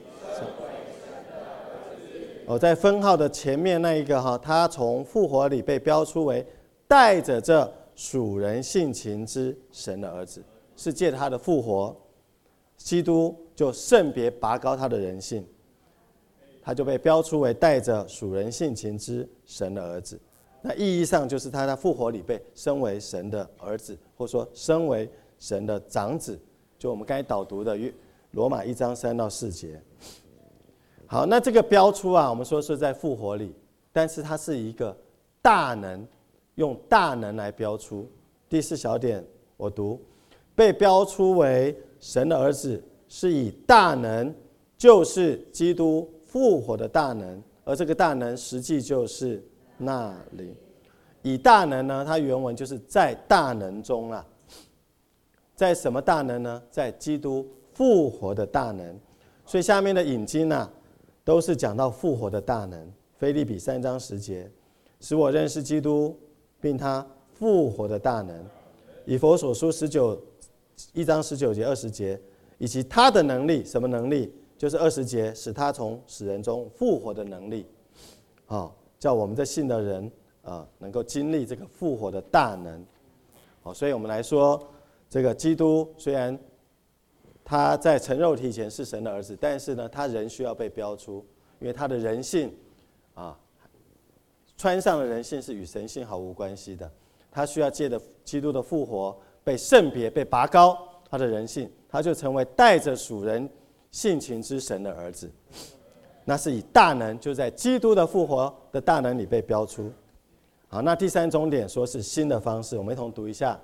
在分号的前面那一个他从复活里被标出为带着这属人性情之神的儿子，是借他的复活，基督就圣别拔高他的人性，他就被标出为带着属人性情之神的儿子。那意义上就是他在复活里被升为神的儿子，或者说升为神的长子，就我们刚才导读的罗马1章3到4节。好，那这个标出我们说是在复活里，但是它是一个大能，用大能来标出。第4小点我读：被标出为神的儿子，是以大能，就是基督复活的大能，而这个大能实际就是那灵。以大能呢，它原文就是在大能中啦。在什么大能呢？在基督复活的大能。所以下面的引经都是讲到复活的大能。腓立比3章10节，使我认识基督，并他复活的大能。以弗所书1章19节20节，以及他的能力。什么能力？就是20节，使他从死人中复活的能力。叫我们这信的人能够经历这个复活的大能。所以我们来说，这个基督虽然他在成肉体前是神的儿子，但是呢，他仍需要被标出，因为他的人性穿上的人性是与神性毫无关系的，他需要借着基督的复活被圣别、被拔高他的人性，他就成为带着属人性情之神的儿子。那是以大能，就在基督的复活的大能里被标出。好，那第3重点说是新的方式，我们一同读一下。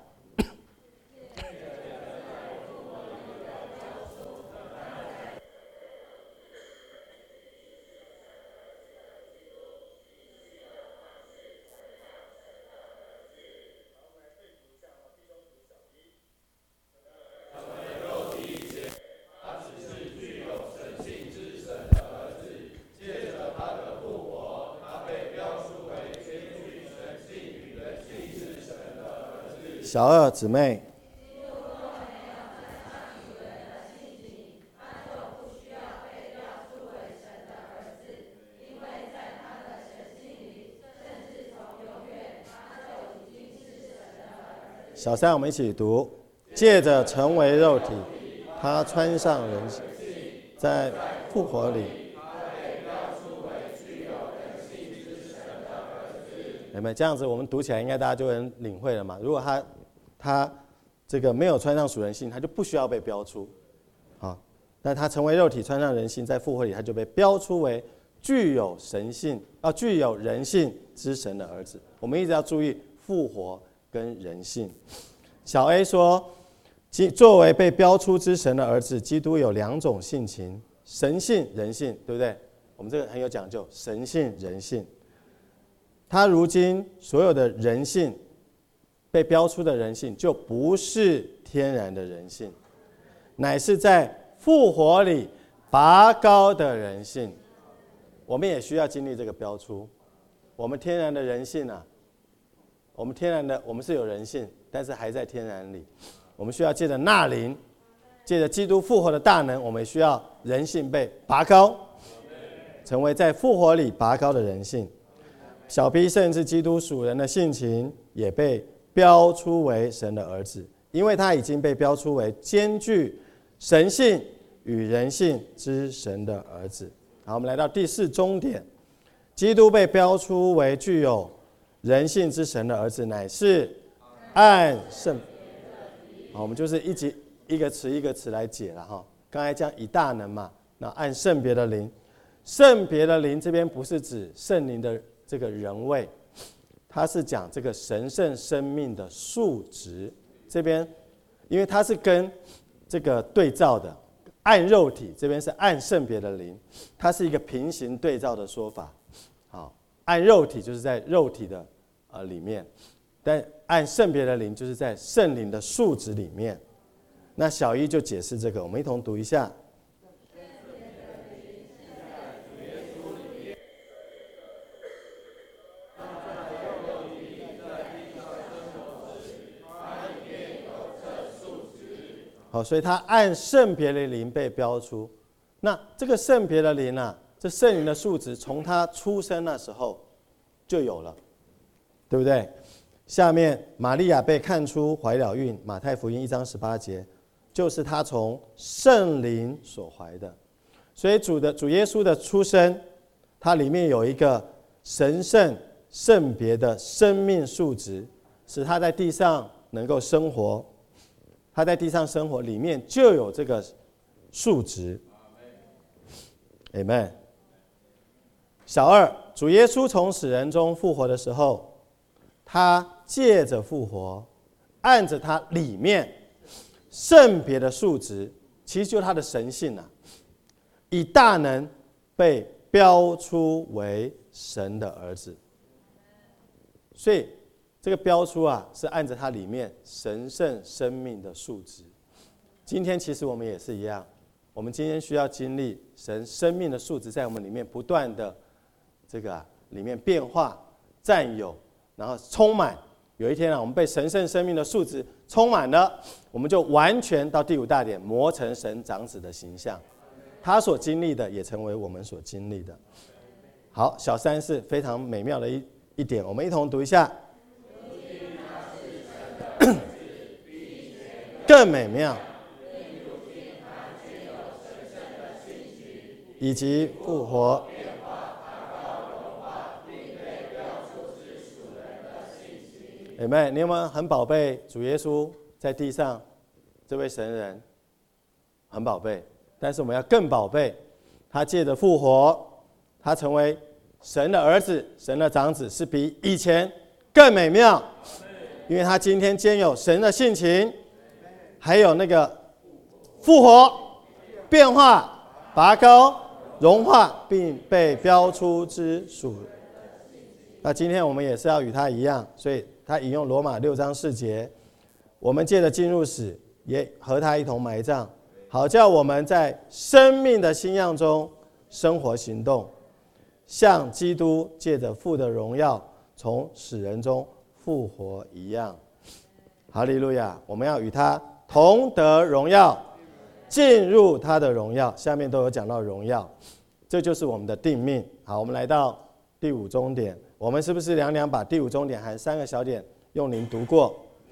小2姊妹，小3我们一起读：借着成为肉体，他穿上人性，在复活里，有没有这样子？我们读起来应该大家就能领会了嘛。如果他这个没有穿上属人性，他就不需要被标出。但他成为肉体，穿上人性，在复活里，他就被标出为具有神性具有人性之神的儿子。我们一直要注意复活跟人性。小 A 说，作为被标出之神的儿子，基督有2种性情：神性、人性，对不对？我们这个很有讲究，神性、人性。他如今所有的人性被标出的人性，就不是天然的人性，乃是在复活里拔高的人性。我们也需要经历这个标出。我们天然的人性我们是有人性，但是还在天然里。我们需要借着那灵，借着基督复活的大能，我们也需要人性被拔高，成为在复活里拔高的人性。小 B 甚至基督属人的性情也被标出为神的儿子，因为他已经被标出为兼具神性与人性之神的儿子。好，我们来到第4终点，基督被标出为具有人性之神的儿子，乃是按圣。好，我们就是一个词一个词来解了哈。刚才讲以大能嘛，那按圣别的灵，圣别的灵这边不是指圣灵的这个人位，它是讲这个神圣生命的数值。这边因为它是跟这个对照的，按肉体这边是按圣别的灵，它是一个平行对照的说法。好，按肉体就是在肉体的里面， 但按圣别的灵，就是在圣灵的数值里面。那小一就解释这个，我们一同读一下。好，所以它按圣别的灵被标出。那这个圣别的灵啊，这圣灵的数值从他出生那时候就有了，对不对？下面玛利亚被看出怀了孕，马太福音1章18节，就是他从圣灵所怀的。所以主耶稣的出生，它里面有一个神圣圣别的生命数值，使他在地上能够生活。他在地上生活，里面就有这个数值。Amen。小二，主耶稣从死人中复活的时候，他借着复活，按着他里面圣别的数值，其实就是他的神性啊，以大能被标出为神的儿子。所以这个标出啊，是按着它里面神圣生命的数值。今天其实我们也是一样，我们今天需要经历神生命的数值在我们里面不断的这个里面变化、占有，然后充满。有一天啊，我们被神圣生命的数值充满了，我们就完全到第5大点，磨成神长子的形象。他所经历的也成为我们所经历的。好，小三是非常美妙的一点，我们一同读一下。更美妙，以及复活。Amen。你有没有很宝贝主耶稣在地上这位神人？很宝贝，但是我们要更宝贝，他借着复活，他成为神的儿子，神的长子，是比以前更美妙，因为他今天兼有神的性情，还有那个复活、变化、拔高、融化，并被标出之属。那今天我们也是要与他一样，所以他引用罗马6章4节，我们借着进入死，也和他一同埋葬，好叫我们在生命的新样中生活行动，像基督借着父的荣耀从死人中复活一样。哈利路亚！我们要与他同得荣耀，进入他的荣耀。下面都有讲到荣耀，这就是我们的定命。好，我们来到第5终点，我们是不是两把第5终点含3个小点用灵读过？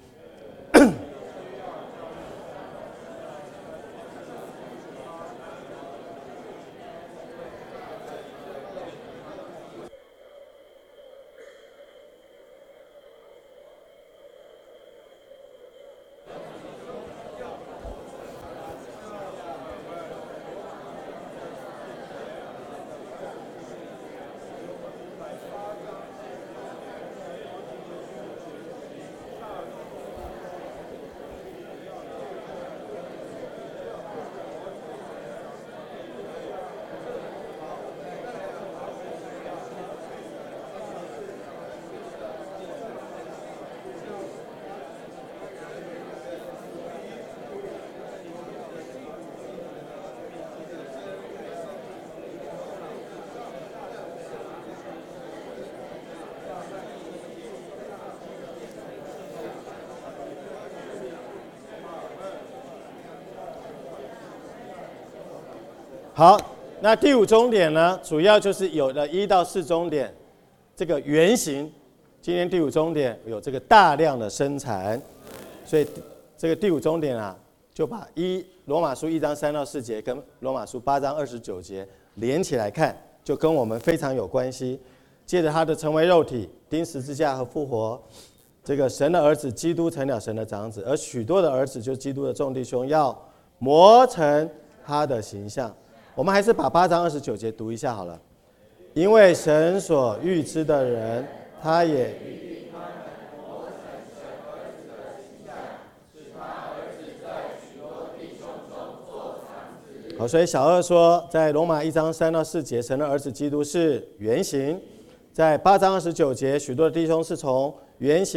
好，那第5终点呢，主要就是有了1到4终点这个原型。今天第5终点有这个大量的生产，所以这个第5终点啊，就把罗马书1章3到4节跟罗马书8章29节连起来看，就跟我们非常有关系。借着他的成为肉体、钉十字架和复活，这个神的儿子基督成了神的长子，而许多的儿子就是基督的众弟兄，要磨成他的形象。我们还是把8章29节读一下好了。因为神所预知的人，他也预定他们磨成神儿子的形象，使他儿子在许多弟兄中做长子。好，所以小2说，在罗马1章3到4节，神的儿子基督是原型；在8章29节，许多的弟兄是从原型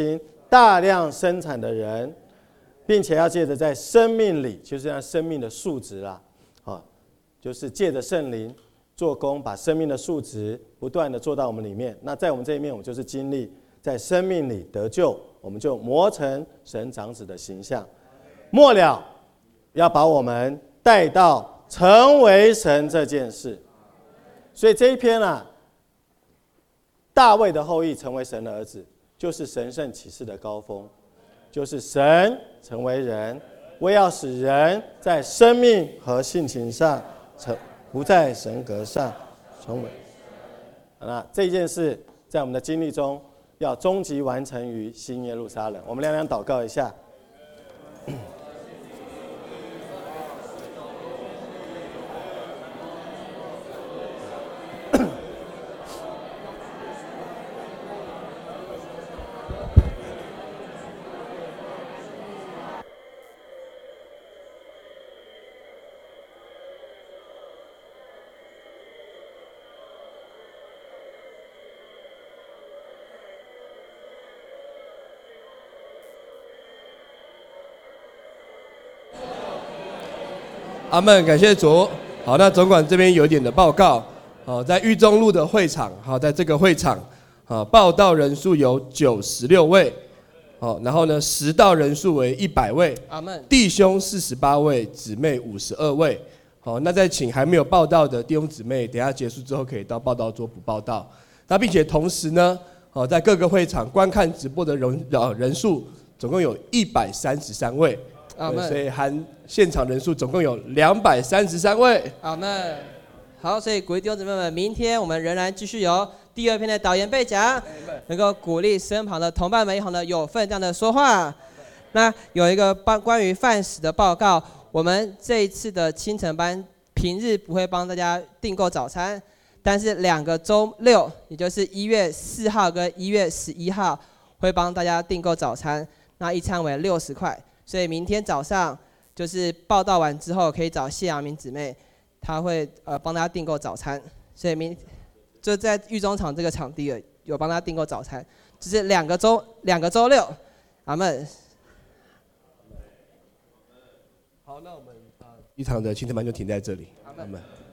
大量生产的人，并且要借着在生命里，就是让生命的数值啦，就是借着圣灵做工，把生命的数值不断的做到我们里面。那在我们这一面，我们就是经历在生命里得救，我们就磨成神长子的形象。末了要把我们带到成为神这件事。所以这一篇大卫的后裔成为神的儿子，就是神圣启示的高峰，就是神成为人，为要使人在生命和性情上不在神格上成为。那这件事在我们的经历中要终极完成于新耶路撒冷。我们两祷告一下。 阿们，感谢主。好，那总管这边有一点的报告。在裕中路的会场，在这个会场，报到人数有96位，然后呢，实到人数为100位。 阿们。弟兄48位，姊妹52位。好，那再请还没有报到的弟兄姊妹，等一下结束之后可以到报到桌补报到。那并且同时呢，在各个会场观看直播的人数总共有133位。 阿们。 所以含现场人数总共有233位。 阿们。好，所以鼓励弟兄姊妹们，明天我们仍然继续有第2篇的导言背讲，能够鼓励身旁的同伴们一同的有分量的说话。那有一个关于饭食的报告，我们这一次的清晨班平日不会帮大家订购早餐，但是2个周六，也就是1月4号跟1月11号会帮大家订购早餐，那一餐为60块。所以明天早上就是报到完之后，可以找谢阳明姊妹，她会帮大家订购早餐。所以就在裕中场这个场地有帮大家订购早餐，就是2个周六。阿们。 好，那我们一场的清晨班就停在这里。阿们。